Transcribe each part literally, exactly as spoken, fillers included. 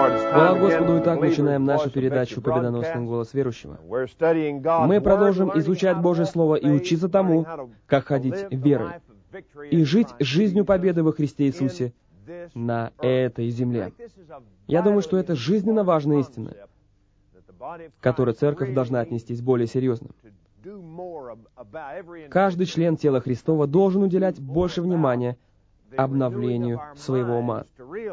Хвала Господу, и так начинаем нашу передачу «Победоносный голос верующего». Мы продолжим изучать Божье Слово и учиться тому, как ходить верой и жить жизнью победы во Христе Иисусе на этой земле. Я думаю, что это жизненно важная истина, к которой церковь должна отнестись более серьезно. Каждый член тела Христова должен уделять больше внимания обновлению своего ума.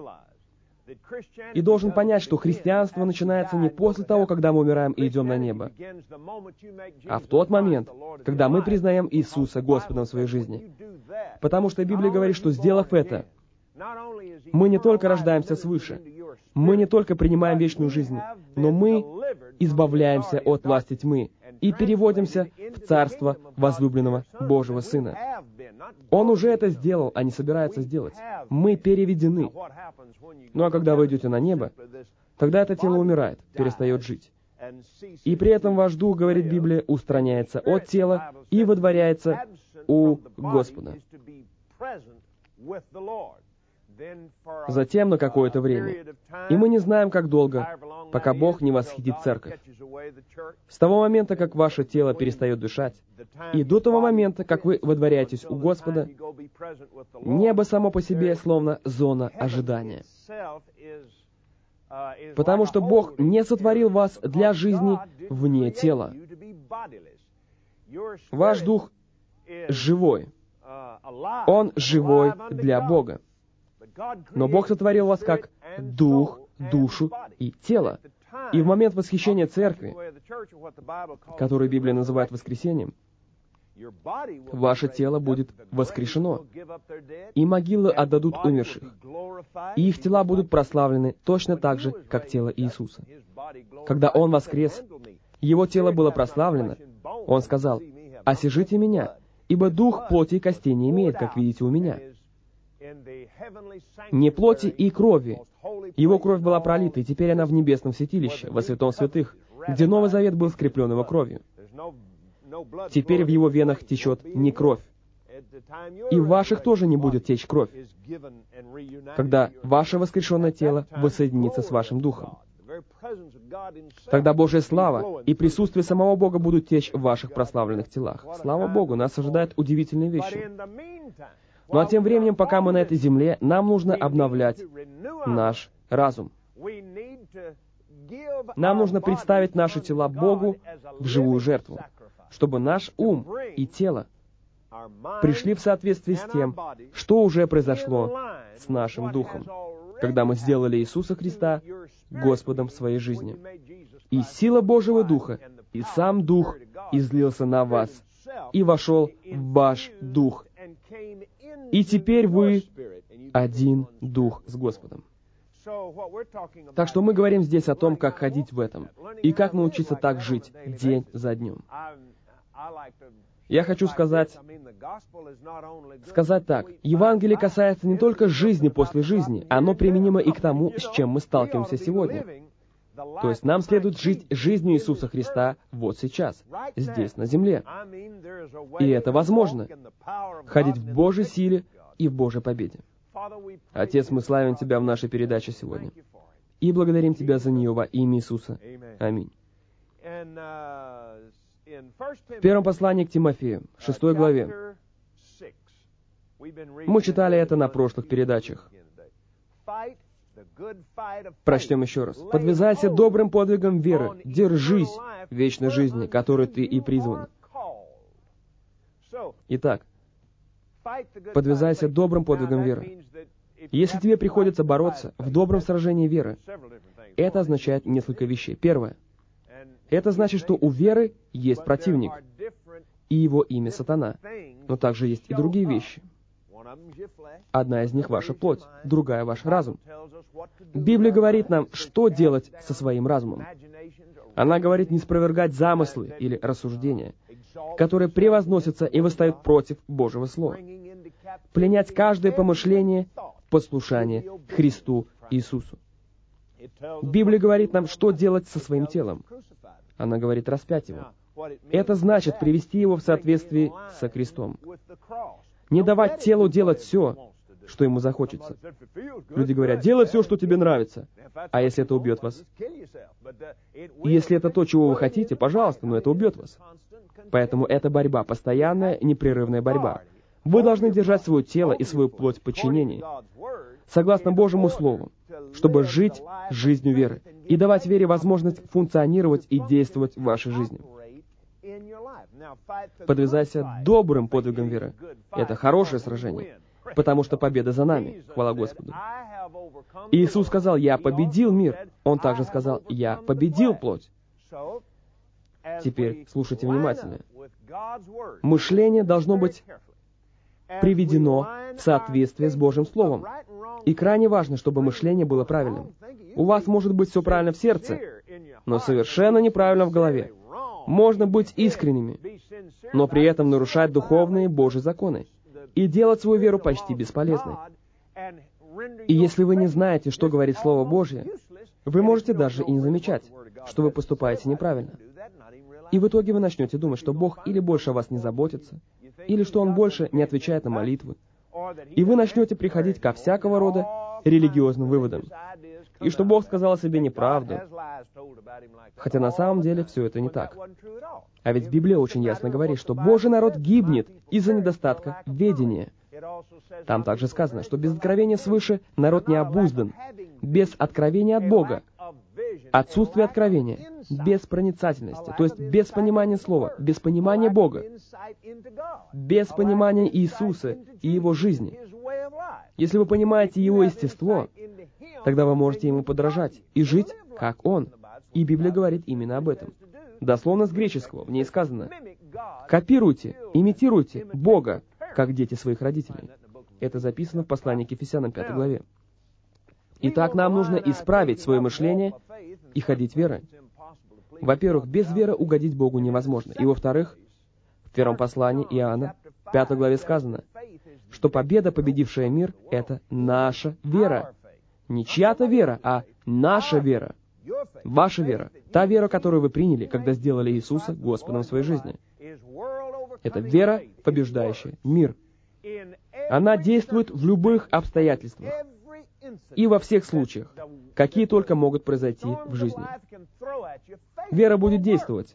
И должен понять, что христианство начинается не после того, когда мы умираем и идем на небо, а в тот момент, когда мы признаем Иисуса Господом в своей жизни. Потому что Библия говорит, что, сделав это, мы не только рождаемся свыше, мы не только принимаем вечную жизнь, но мы избавляемся от власти тьмы и переводимся в царство возлюбленного Божьего Сына. Он уже это сделал, а не собирается сделать. Мы переведены. Ну а когда вы идете на небо, тогда это тело умирает, перестает жить. И при этом ваш дух, говорит Библия, устраняется от тела и водворяется у Господа. Затем на какое-то время. И мы не знаем, как долго, пока Бог не восхитит церковь. С того момента, как ваше тело перестает дышать, и до того момента, как вы водворяетесь у Господа, небо само по себе словно зона ожидания. Потому что Бог не сотворил вас для жизни вне тела. Ваш дух живой. Он живой для Бога. Но Бог сотворил вас как дух, душу и тело. И в момент восхищения церкви, которую Библия называет воскресением, ваше тело будет воскрешено, и могилы отдадут умерших, и их тела будут прославлены точно так же, как тело Иисуса. Когда Он воскрес, Его тело было прославлено, Он сказал: «Осижите Меня, ибо дух плоти и костей не имеет, как видите у Меня». Не плоти и крови. Его кровь была пролита, и теперь она в небесном святилище, во святом святых, где Новый Завет был скреплен Его кровью. Теперь в Его венах течет не кровь. И в ваших тоже не будет течь кровь, когда ваше воскрешенное тело воссоединится с вашим духом. Тогда Божья слава и присутствие самого Бога будут течь в ваших прославленных телах. Слава Богу, нас ожидают удивительные вещи. Ну а тем временем, пока мы на этой земле, нам нужно обновлять наш разум. Нам нужно представить наши тела Богу в живую жертву, чтобы наш ум и тело пришли в соответствии с тем, что уже произошло с нашим духом, когда мы сделали Иисуса Христа Господом своей жизни. И сила Божьего Духа, и сам Дух излился на вас, и вошел в ваш дух. И теперь вы один дух с Господом. Так что мы говорим здесь о том, как ходить в этом, и как научиться так жить день за днем. Я хочу сказать, сказать так. Евангелие касается не только жизни после жизни, оно применимо и к тому, с чем мы сталкиваемся сегодня. То есть нам следует жить жизнью Иисуса Христа вот сейчас, здесь, на земле. И это возможно. Ходить в Божьей силе и в Божьей победе. Отец, мы славим Тебя в нашей передаче сегодня. И благодарим Тебя за нее во имя Иисуса. Аминь. В первом послании к Тимофею, шестой главе. Мы читали это на прошлых передачах. Прочтем еще раз. «Подвязайся добрым подвигом веры, держись вечной жизни, которой ты и призван». Итак, подвязайся добрым подвигом веры. Если тебе приходится бороться в добром сражении веры, это означает несколько вещей. Первое. Это значит, что у веры есть противник, и его имя Сатана. Но также есть и другие вещи. Одна из них — ваша плоть, другая — ваш разум. Библия говорит нам, что делать со своим разумом. Она говорит не спровергать замыслы или рассуждения, которые превозносятся и восстают против Божьего Слова. Пленять каждое помышление в послушание Христу Иисусу. Библия говорит нам, что делать со своим телом. Она говорит распять его. Это значит привести его в соответствии со крестом. Не давать телу делать все, что ему захочется. Люди говорят, делай все, что тебе нравится. А если это убьет вас? И если это то, чего вы хотите, пожалуйста, но это убьет вас. Поэтому это борьба, постоянная, непрерывная борьба. Вы должны держать свое тело и свою плоть в подчинении, согласно Божьему Слову, чтобы жить жизнью веры и давать вере возможность функционировать и действовать в вашей жизни. Подвязайся добрым подвигом веры. Это хорошее сражение, потому что победа за нами. Хвала Господу. Иисус сказал, «Я победил мир». Он также сказал, «Я победил плоть». Теперь слушайте внимательно. Мышление должно быть приведено в соответствие с Божьим Словом. И крайне важно, чтобы мышление было правильным. У вас может быть все правильно в сердце, но совершенно неправильно в голове. Можно быть искренними, но при этом нарушать духовные Божьи законы и делать свою веру почти бесполезной. И если вы не знаете, что говорит Слово Божье, вы можете даже и не замечать, что вы поступаете неправильно. И в итоге вы начнете думать, что Бог или больше о вас не заботится, или что Он больше не отвечает на молитвы. И вы начнете приходить ко всякого рода религиозным выводам. И что Бог сказал о себе неправду. Хотя на самом деле все это не так. А ведь Библия очень ясно говорит, что Божий народ гибнет из-за недостатка ведения. Там также сказано, что без откровения свыше народ не обуздан, без откровения от Бога. Отсутствие откровения, без проницательности, то есть без понимания Слова, без понимания Бога, без понимания Иисуса и Его жизни. Если вы понимаете Его естество, тогда вы можете Ему подражать и жить, как Он. И Библия говорит именно об этом. Дословно с греческого, в ней сказано, «Копируйте, имитируйте Бога, как дети своих родителей». Это записано в послании к Ефесянам пятой главе. Итак, нам нужно исправить свое мышление и ходить верой. Во-первых, без веры угодить Богу невозможно. И во-вторых, в первом послании Иоанна, в пятой главе сказано, что победа, победившая мир, — это наша вера. Не чья-то вера, а наша вера. Ваша вера. Та вера, которую вы приняли, когда сделали Иисуса Господом в своей жизни. Это вера, побеждающая мир. Она действует в любых обстоятельствах и во всех случаях, какие только могут произойти в жизни. Вера будет действовать.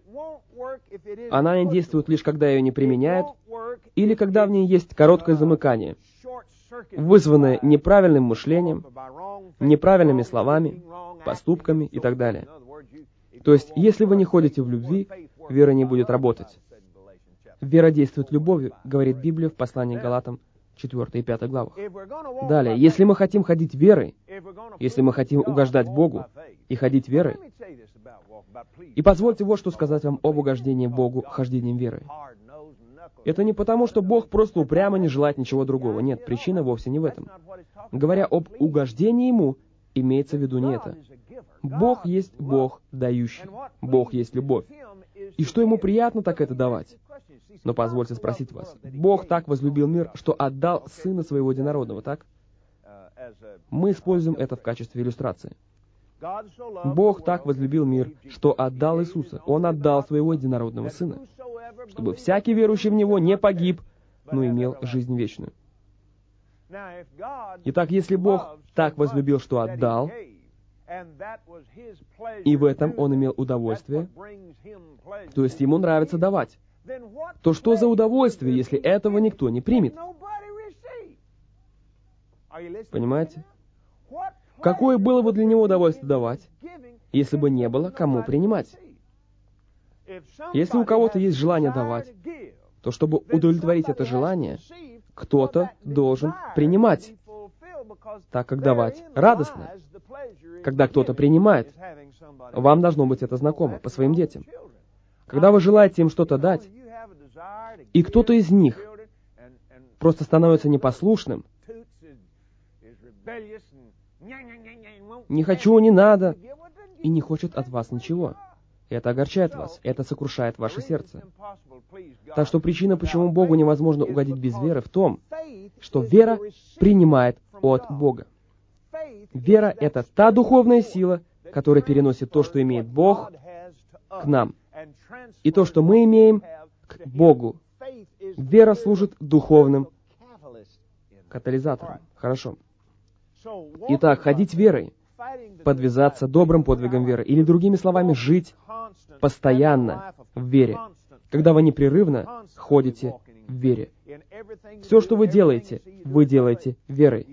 Она не действует лишь, когда ее не применяют, или когда в ней есть короткое замыкание, вызванное неправильным мышлением, неправильными словами, поступками и так далее. То есть, если вы не ходите в любви, вера не будет работать. Вера действует любовью, говорит Библия в послании к Галатам, четвёртой и пятой главах. Далее, если мы хотим ходить верой, если мы хотим угождать Богу и ходить верой, и позвольте вот что сказать вам об угождении Богу хождением верой. Это не потому, что Бог просто упрямо не желает ничего другого. Нет, причина вовсе не в этом. Говоря об угождении Ему, имеется в виду не это. Бог есть Бог дающий. Бог есть любовь. И что Ему приятно, так это давать. Но позвольте спросить вас. Бог так возлюбил мир, что отдал Сына Своего Единородного, так? Мы используем это в качестве иллюстрации. Бог так возлюбил мир, что отдал Иисуса. Он отдал Своего Единородного Сына, чтобы всякий верующий в Него не погиб, но имел жизнь вечную. Итак, если Бог так возлюбил, что отдал, и в этом Он имел удовольствие, то есть Ему нравится давать, то что за удовольствие, если этого никто не примет? Понимаете? Какое было бы для Него удовольствие давать, если бы не было кому принимать? Если у кого-то есть желание давать, то чтобы удовлетворить это желание, кто-то должен принимать, так как давать радостно. Когда кто-то принимает, вам должно быть это знакомо по своим детям. Когда вы желаете им что-то дать, и кто-то из них просто становится непослушным, не хочу, не надо, и не хочет от вас ничего. Это огорчает вас, это сокрушает ваше сердце. Так что причина, почему Богу невозможно угодить без веры, в том, что вера принимает от Бога. Вера — это та духовная сила, которая переносит то, что имеет Бог, к нам. И то, что мы имеем, к Богу. Вера служит духовным катализатором. Хорошо. Итак, ходить верой, подвязаться добрым подвигом веры, или другими словами, жить постоянно в вере, когда вы непрерывно ходите в вере. Все, что вы делаете, вы делаете верой.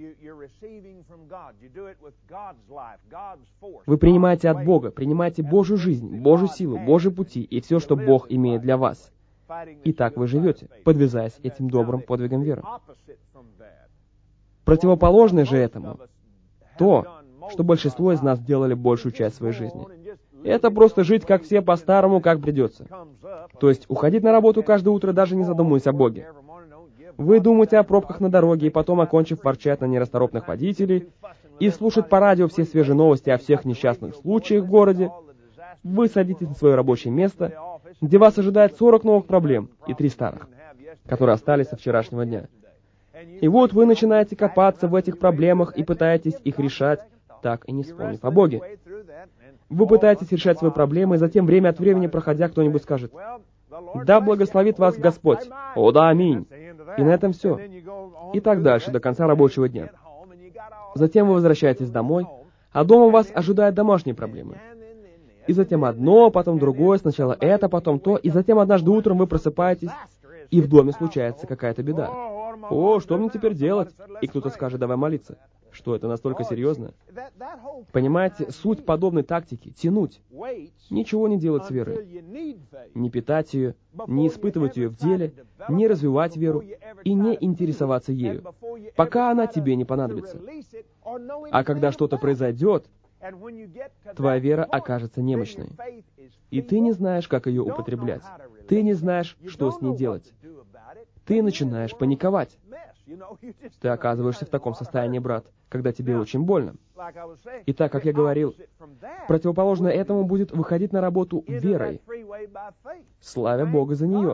Вы принимаете от Бога, принимаете Божью жизнь, Божью силу, Божьи пути и все, что Бог имеет для вас. И так вы живете, подвязаясь этим добрым подвигом веры. Противоположное же этому то, что большинство из нас делали большую часть своей жизни. Это просто жить, как все, по-старому, как придется. То есть уходить на работу каждое утро, даже не задумываясь о Боге. Вы думаете о пробках на дороге, и потом, окончив, ворчать на нерасторопных водителей, и слушать по радио все свежие новости о всех несчастных случаях в городе. Вы садитесь на свое рабочее место, где вас ожидает сорок новых проблем и три старых, которые остались со вчерашнего дня. И вот вы начинаете копаться в этих проблемах и пытаетесь их решать, так и не вспомнив о Боге. Вы пытаетесь решать свои проблемы, и затем, время от времени проходя, кто-нибудь скажет: «Да благословит вас Господь». О да, аминь. И на этом все. И так дальше, до конца рабочего дня. Затем вы возвращаетесь домой, а дома вас ожидают домашние проблемы. И затем одно, потом другое, сначала это, потом то, и затем однажды утром вы просыпаетесь, и в доме случается какая-то беда. О, что мне теперь делать? И кто-то скажет: давай молиться. Что, это настолько серьезно? Понимаете, суть подобной тактики — тянуть. Ничего не делать с верой. Не питать ее, не испытывать ее в деле, не развивать веру и не интересоваться ею, пока она тебе не понадобится. А когда что-то произойдет, твоя вера окажется немощной. И ты не знаешь, как ее употреблять. Ты не знаешь, что с ней делать. Ты начинаешь паниковать. Ты оказываешься в таком состоянии, брат, когда тебе очень больно. И так, как я говорил, противоположно этому будет выходить на работу верой, славя Бога за нее.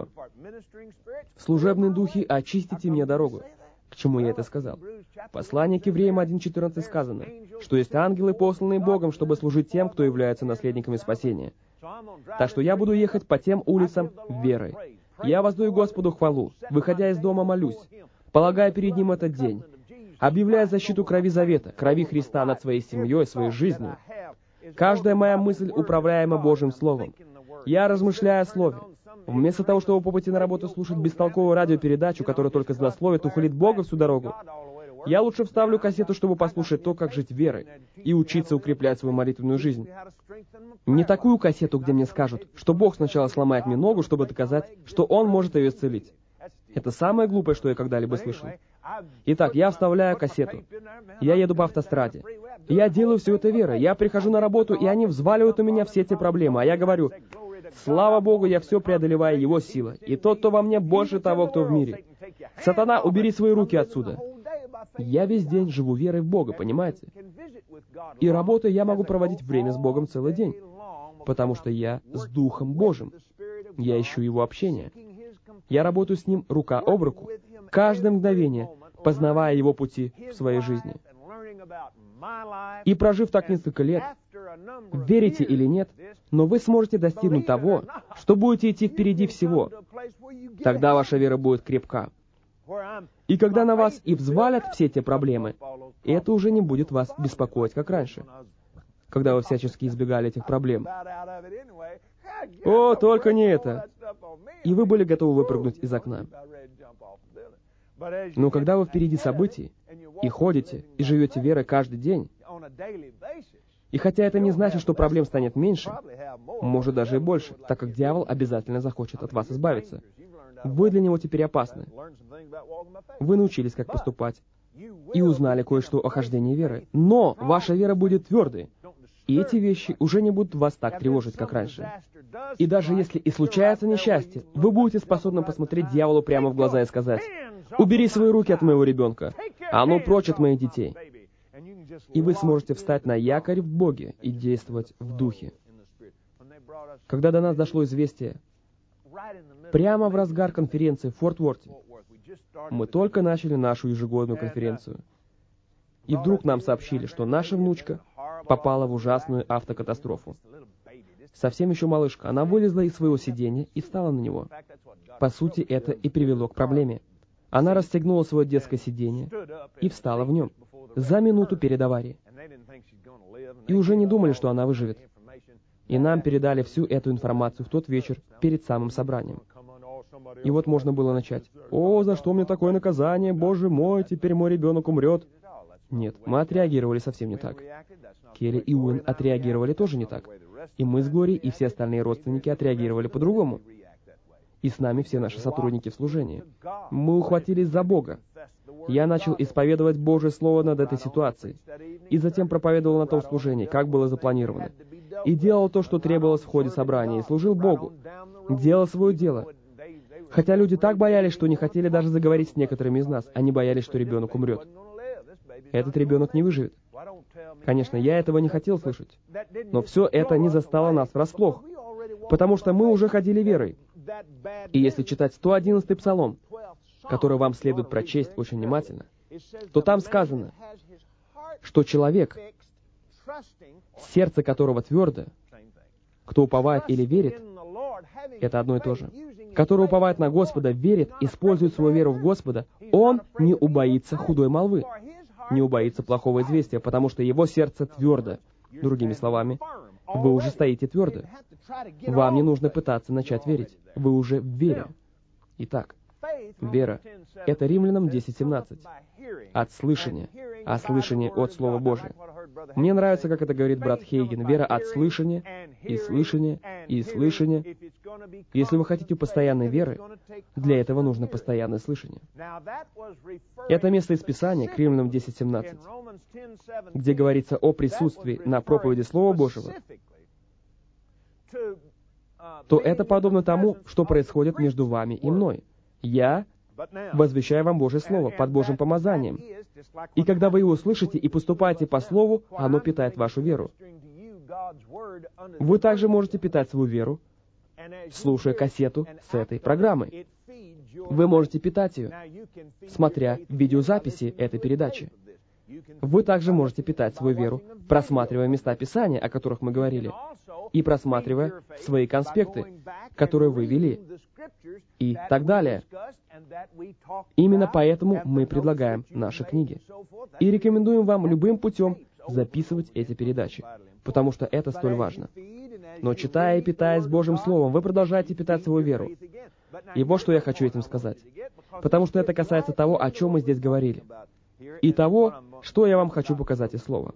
Служебные духи, очистите мне дорогу. К чему я это сказал? В послании к Евреям один четырнадцать сказано, что есть ангелы, посланные Богом, чтобы служить тем, кто является наследниками спасения. Так что я буду ехать по тем улицам верой. Я воздаю Господу хвалу, выходя из дома молюсь, полагая перед Ним этот день, объявляя защиту крови завета, крови Христа над своей семьей, своей жизнью. Каждая моя мысль управляема Божьим Словом. Я размышляю о Слове. Вместо того, чтобы по пути на работу слушать бестолковую радиопередачу, которая только злословит и хулит Бога всю дорогу, я лучше вставлю кассету, чтобы послушать то, как жить верой, и учиться укреплять свою молитвенную жизнь. Не такую кассету, где мне скажут, что Бог сначала сломает мне ногу, чтобы доказать, что Он может ее исцелить. Это самое глупое, что я когда-либо слышал. Итак, я вставляю кассету. Я еду по автостраде. Я делаю все это верой. Я прихожу на работу, и они взваливают у меня все эти проблемы. А я говорю: слава Богу, я все преодолеваю Его силой. И тот, кто во мне, больше того, кто в мире. Сатана, убери свои руки отсюда. Я весь день живу верой в Бога, понимаете? И работая, я могу проводить время с Богом целый день, потому что я с Духом Божьим. Я ищу Его общения. Я работаю с Ним рука об руку, каждое мгновение, познавая Его пути в своей жизни. И прожив так несколько лет, верите или нет, но вы сможете достигнуть того, что будете идти впереди всего. Тогда ваша вера будет крепка. И когда на вас и взвалят все эти проблемы, это уже не будет вас беспокоить, как раньше, когда вы всячески избегали этих проблем. О, только не это! И вы были готовы выпрыгнуть из окна. Но когда вы впереди событий, и ходите, и живете верой каждый день, и хотя это не значит, что проблем станет меньше, может даже и больше, так как дьявол обязательно захочет от вас избавиться. Вы для него теперь опасны. Вы научились, как поступать, и узнали кое-что о хождении веры. Но ваша вера будет твердой, и эти вещи уже не будут вас так тревожить, как раньше. И даже если и случается несчастье, вы будете способны посмотреть дьяволу прямо в глаза и сказать: «Убери свои руки от моего ребенка, а ну прочь от моих детей». И вы сможете встать на якорь в Боге и действовать в Духе. Когда до нас дошло известие, прямо в разгар конференции в Форт Уорте, мы только начали нашу ежегодную конференцию, и вдруг нам сообщили, что наша внучка попала в ужасную автокатастрофу. Совсем еще малышка, она вылезла из своего сиденья и встала на него. По сути, это и привело к проблеме. Она расстегнула свое детское сиденье и встала в нем за минуту перед аварией. И уже не думали, что она выживет. И нам передали всю эту информацию в тот вечер перед самым собранием. И вот можно было начать. «О, за что мне такое наказание? Боже мой, теперь мой ребенок умрет». Нет, мы отреагировали совсем не так. Келли и Уин отреагировали тоже не так. И мы с Глори, и все остальные родственники отреагировали по-другому. И с нами все наши сотрудники в служении. Мы ухватились за Бога. Я начал исповедовать Божье Слово над этой ситуацией. И затем проповедовал на том служении, как было запланировано. И делал то, что требовалось в ходе собрания, и служил Богу. Делал свое дело. Хотя люди так боялись, что не хотели даже заговорить с некоторыми из нас. Они боялись, что ребенок умрет. Этот ребенок не выживет. Конечно, я этого не хотел слышать. Но все это не застало нас врасплох. Потому что мы уже ходили верой. И если читать сто одиннадцатый Псалом, который вам следует прочесть очень внимательно, то там сказано, что человек, сердце которого твердо, кто уповает или верит, это одно и то же, который уповает на Господа, верит, использует свою веру в Господа, он не убоится худой молвы, не убоится плохого известия, потому что его сердце твердо. Другими словами, вы уже стоите твердо. Вам не нужно пытаться начать верить. Вы уже в вере. Итак, вера — это Римлянам десять семнадцать. От слышания, а слышание от Слова Божия. Мне нравится, как это говорит брат Хейген. Вера от слышания, и слышания, и слышания. Если вы хотите постоянной веры, для этого нужно постоянное слышание. Это место из Писания, к Римлянам десять семнадцать, где говорится о присутствии на проповеди Слова Божьего, то это подобно тому, что происходит между вами и мной. Я возвещаю вам Божье Слово под Божьим помазанием. И когда вы его слышите и поступаете по Слову, оно питает вашу веру. Вы также можете питать свою веру, слушая кассету с этой программой. Вы можете питать ее, смотря видеозаписи этой передачи. Вы также можете питать свою веру, просматривая места Писания, о которых мы говорили, и просматривая свои конспекты, которые вы вели, и так далее. Именно поэтому мы предлагаем наши книги. И рекомендуем вам любым путем записывать эти передачи, потому что это столь важно. Но читая и питаясь Божьим Словом, вы продолжаете питать свою веру. И вот что я хочу этим сказать. Потому что это касается того, о чем мы здесь говорили. И того, что я вам хочу показать из Слова.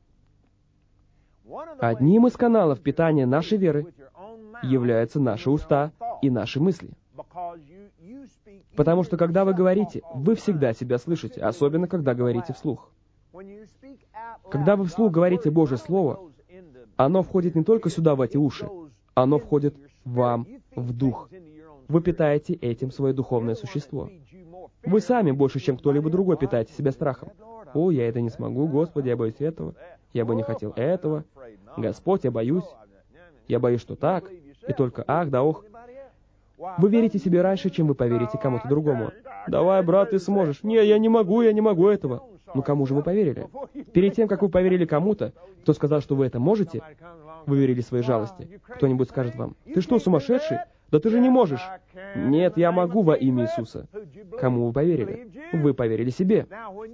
Одним из каналов питания нашей веры являются наши уста и наши мысли. Потому что, когда вы говорите, вы всегда себя слышите, особенно, когда говорите вслух. Когда вы вслух говорите Божье Слово, оно входит не только сюда, в эти уши, оно входит вам в дух. Вы питаете этим свое духовное существо. Вы сами больше, чем кто-либо другой, питаете себя страхом. «О, я это не смогу, Господи, я боюсь этого, я бы не хотел этого, Господь, я боюсь, я боюсь, что так, и только ах да ох». Вы верите себе раньше, чем вы поверите кому-то другому. «Давай, брат, ты сможешь». «Не, я не могу, я не могу этого». Ну, кому же вы поверили? Перед тем, как вы поверили кому-то, кто сказал, что вы это можете, вы верили своей жалости. Кто-нибудь скажет вам: «Ты что, сумасшедший? Да ты же не можешь». «Нет, я могу во имя Иисуса». Кому вы поверили? Вы поверили себе.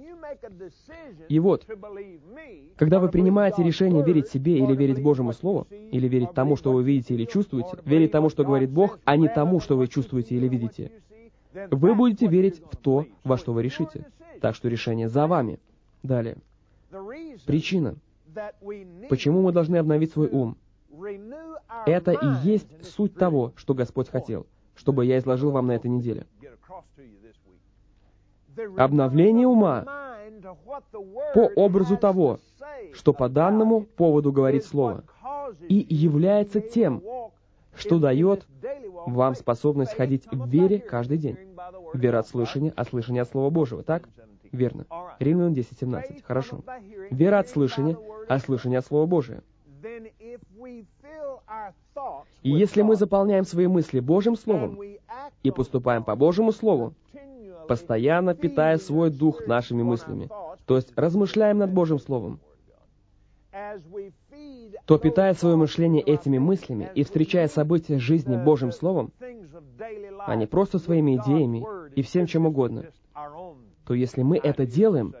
И вот, когда вы принимаете решение верить себе или верить Божьему Слову, или верить тому, что вы видите или чувствуете, верить тому, что говорит Бог, а не тому, что вы чувствуете или видите, вы будете верить в то, во что вы решите. Так что решение за вами. Далее. Причина, почему мы должны обновить свой ум, это и есть суть того, что Господь хотел, чтобы я изложил вам на этой неделе. Обновление ума по образу того, что по данному поводу говорит Слово, и является тем, что дает вам способность ходить в вере каждый день. Вера от слышания, а слышание от Слова Божьего, так? Верно. Римлянам десять семнадцать. Хорошо. Вера от слышания, а слышание от Слова Божия. И если мы заполняем свои мысли Божьим Словом и поступаем по Божьему Слову, постоянно питая свой дух нашими мыслями, то есть размышляем над Божьим Словом, то, питая свое мышление этими мыслями и встречая события жизни Божьим Словом, а не просто своими идеями и всем чем угодно, то если мы это делаем,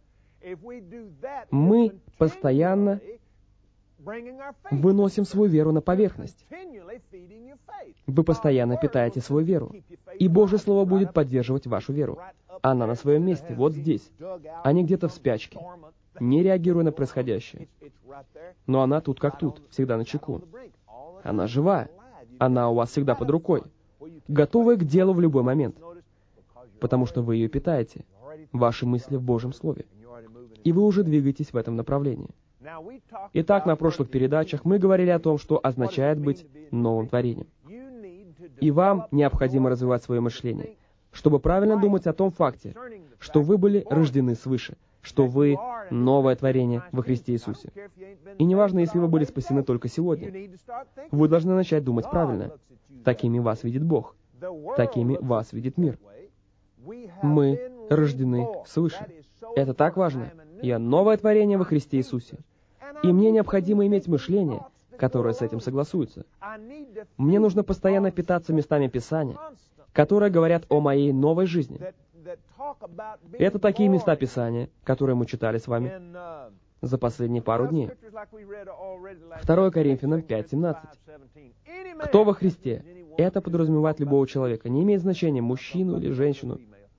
мы постоянно выносим свою веру на поверхность. Вы постоянно питаете свою веру, и Божье Слово будет поддерживать вашу веру. Она на своем месте, вот здесь, а не где-то в спячке, не реагируя на происходящее. Но она тут как тут, всегда начеку. Она жива, она у вас всегда под рукой, готовая к делу в любой момент, потому что вы ее питаете, ваши мысли в Божьем Слове, и вы уже двигаетесь в этом направлении. Итак, на прошлых передачах мы говорили о том, что означает быть новым творением. И вам необходимо развивать свое мышление, чтобы правильно думать о том факте, что вы были рождены свыше, что вы новое творение во Христе Иисусе. И неважно, если вы были спасены только сегодня, вы должны начать думать правильно. Такими вас видит Бог. Такими вас видит мир. Мы рождены свыше. Это так важно. Я новое творение во Христе Иисусе. И мне необходимо иметь мышление, которое с этим согласуется. Мне нужно постоянно питаться местами Писания, которые говорят о моей новой жизни. Это такие места Писания, которые мы читали с вами за последние пару дней. второе Коринфянам пять семнадцать. Кто во Христе? Это подразумевает любого человека, не имеет значения, мужчину или женщину.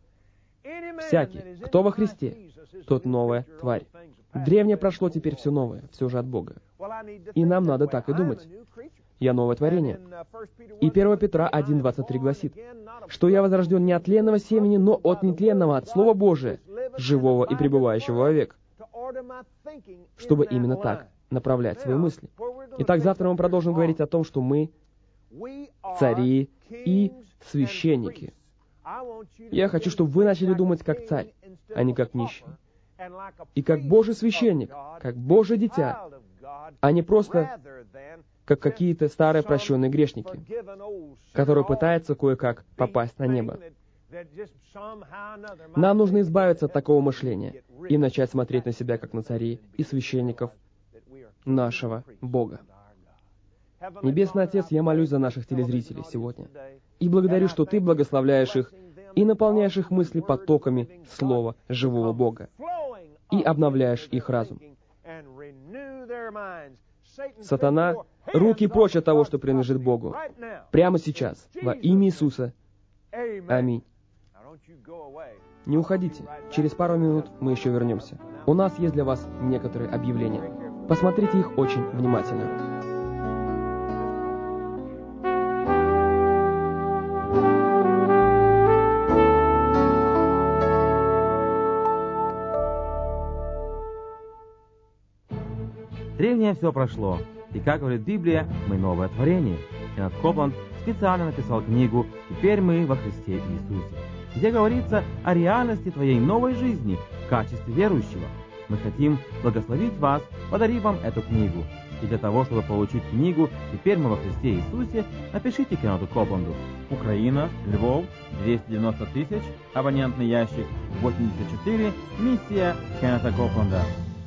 Всякий, кто во Христе, тот новая тварь. Древнее прошло, теперь все новое, все же от Бога. И нам надо так и думать. Я новое творение. И первое Петра один двадцать три гласит, что я возрожден не от тленного семени, но от нетленного, от Слова Божия, живого и пребывающего вовек, чтобы именно так направлять свои мысли. Итак, завтра мы продолжим говорить о том, что мы цари и священники. Я хочу, чтобы вы начали думать как царь, а не как нищий. И как Божий священник, как Божие дитя, а не просто как какие-то старые прощенные грешники, которые пытаются кое-как попасть на небо. Нам нужно избавиться от такого мышления и начать смотреть на себя как на царей и священников нашего Бога. Небесный Отец, я молюсь за наших телезрителей сегодня и благодарю, что Ты благословляешь их и наполняешь их мысли потоками Слова живого Бога и обновляешь их разум. Сатана, руки прочь от того, что принадлежит Богу. Прямо сейчас, во имя Иисуса. Аминь. Не уходите. Через пару минут мы еще вернемся. У нас есть для вас некоторые объявления. Посмотрите их очень внимательно. Древнее все прошло, и, как говорит Библия, мы новое творение. Кеннет Копланд специально написал книгу «Теперь мы во Христе Иисусе», где говорится о реальности твоей новой жизни в качестве верующего. Мы хотим благословить вас, подарив вам эту книгу. И для того, чтобы получить книгу «Теперь мы во Христе Иисусе», напишите Кеннету Копланду. Украина, Львов, двести девяносто тысяч, абонентный ящик восемьдесят четыре, миссия Кеннета Копланда.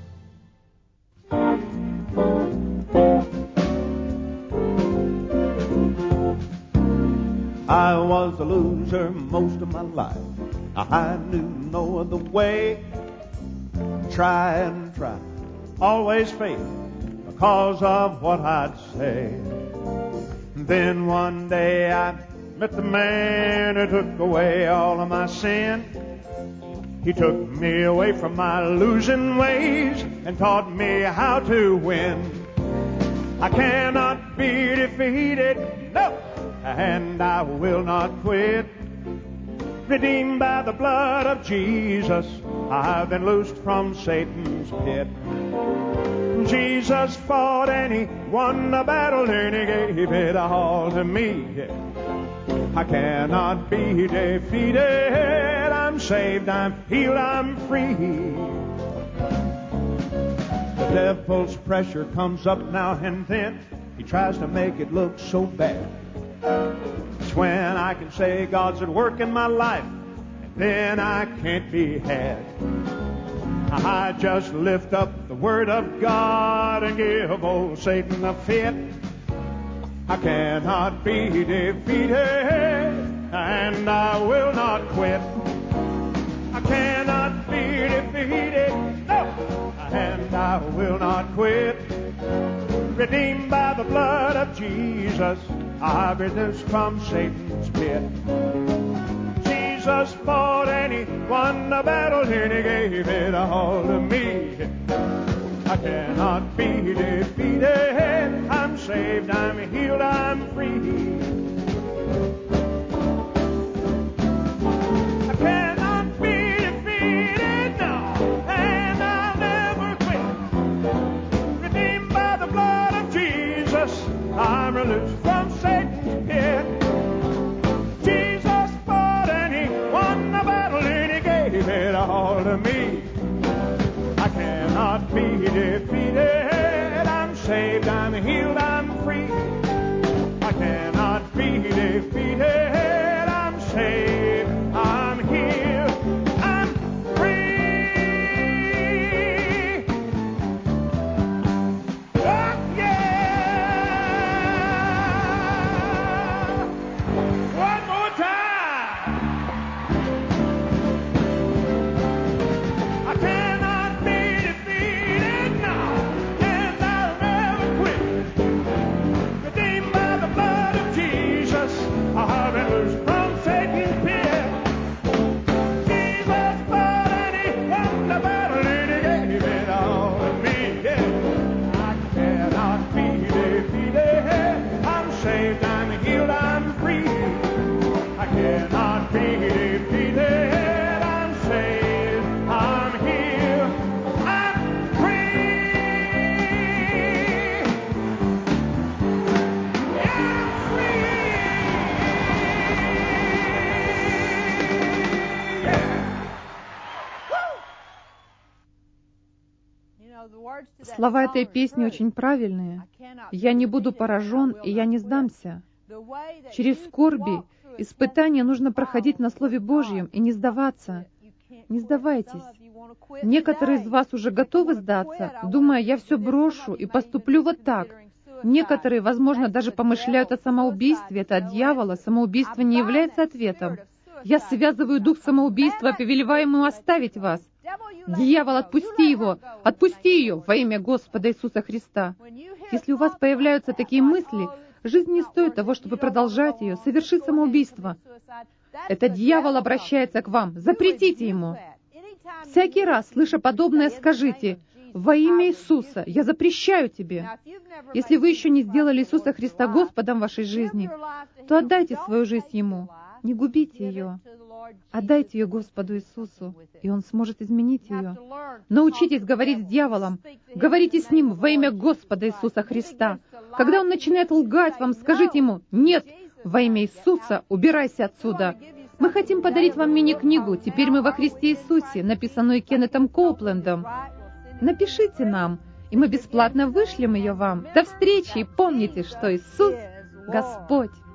I was a loser most of my life. I knew no other way. Try and try, always fail because of what I'd say. Then one day I met the man who took away all of my sin. He took me away from my losing ways and taught me how to win. I cannot be defeated, no, and I will not quit. Redeemed by the blood of Jesus, I've been loosed from Satan's pit. Jesus fought and he won the battle and he gave it all to me. I cannot be defeated. I'm saved, I'm healed, I'm free. The devil's pressure comes up now and then. He tries to make it look so bad. It's when I can say God's at work in my life, and then I can't be had. I just lift up the word of God and give old Satan a fit. I cannot be defeated, and I will not quit. I cannot be defeated, no, and I will not quit. Redeemed by the blood of Jesus, I've been loosed from Satan's pit. Jesus fought and he won the battle and he gave it all to me. I cannot be defeated. I'm saved, I'm healed, I'm free. I cannot be defeated, no, and I'll never quit. Redeemed by the blood of Jesus, I'm released from Satan's pit. Jesus fought and he won the battle and he gave it all to me. I cannot be defeated. I'm saved, I'm healed, I'm free. I cannot be defeated. I'm saved, I'm healed, I'm free. Oh, yeah! One more time. I cannot be defeated now, and I'll never quit. Redeemed by the blood of Jesus, I've been loosed from Satan's pit. Jesus fought and he won the battle and he gave it all to me. Yeah. I cannot be defeated. I'm saved, I'm healed, I'm free. I cannot be defeated. I'm saved, I'm healed, I'm free. I'm free. Yeah. Слова этой песни очень правильные. «Я не буду поражен, и я не сдамся». Через скорби, испытания нужно проходить на Слове Божьем и не сдаваться. Не сдавайтесь. Некоторые из вас уже готовы сдаться, думая, я все брошу и поступлю вот так. Некоторые, возможно, даже помышляют о самоубийстве. Это от дьявола. Самоубийство не является ответом. Я связываю дух самоубийства, повелеваю ему оставить вас. Дьявол, отпусти его! Отпусти ее во имя Господа Иисуса Христа! Если у вас появляются такие мысли, жизнь не стоит того, чтобы продолжать ее. Соверши самоубийство. Это дьявол обращается к вам. Запретите ему. Всякий раз, слыша подобное, скажите: «Во имя Иисуса я запрещаю тебе». Если вы еще не сделали Иисуса Христа Господом в вашей жизни, то отдайте свою жизнь Ему. Не губите ее. Отдайте ее Господу Иисусу, и Он сможет изменить ее. Научитесь говорить с дьяволом. Говорите с ним во имя Господа Иисуса Христа. Когда он начинает лгать вам, скажите ему: «Нет, во имя Иисуса убирайся отсюда». Мы хотим подарить вам мини-книгу «Теперь мы во Христе Иисусе», написанную Кеннетом Коуплендом. Напишите нам, и мы бесплатно вышлем ее вам. До встречи, и помните, что Иисус — Господь.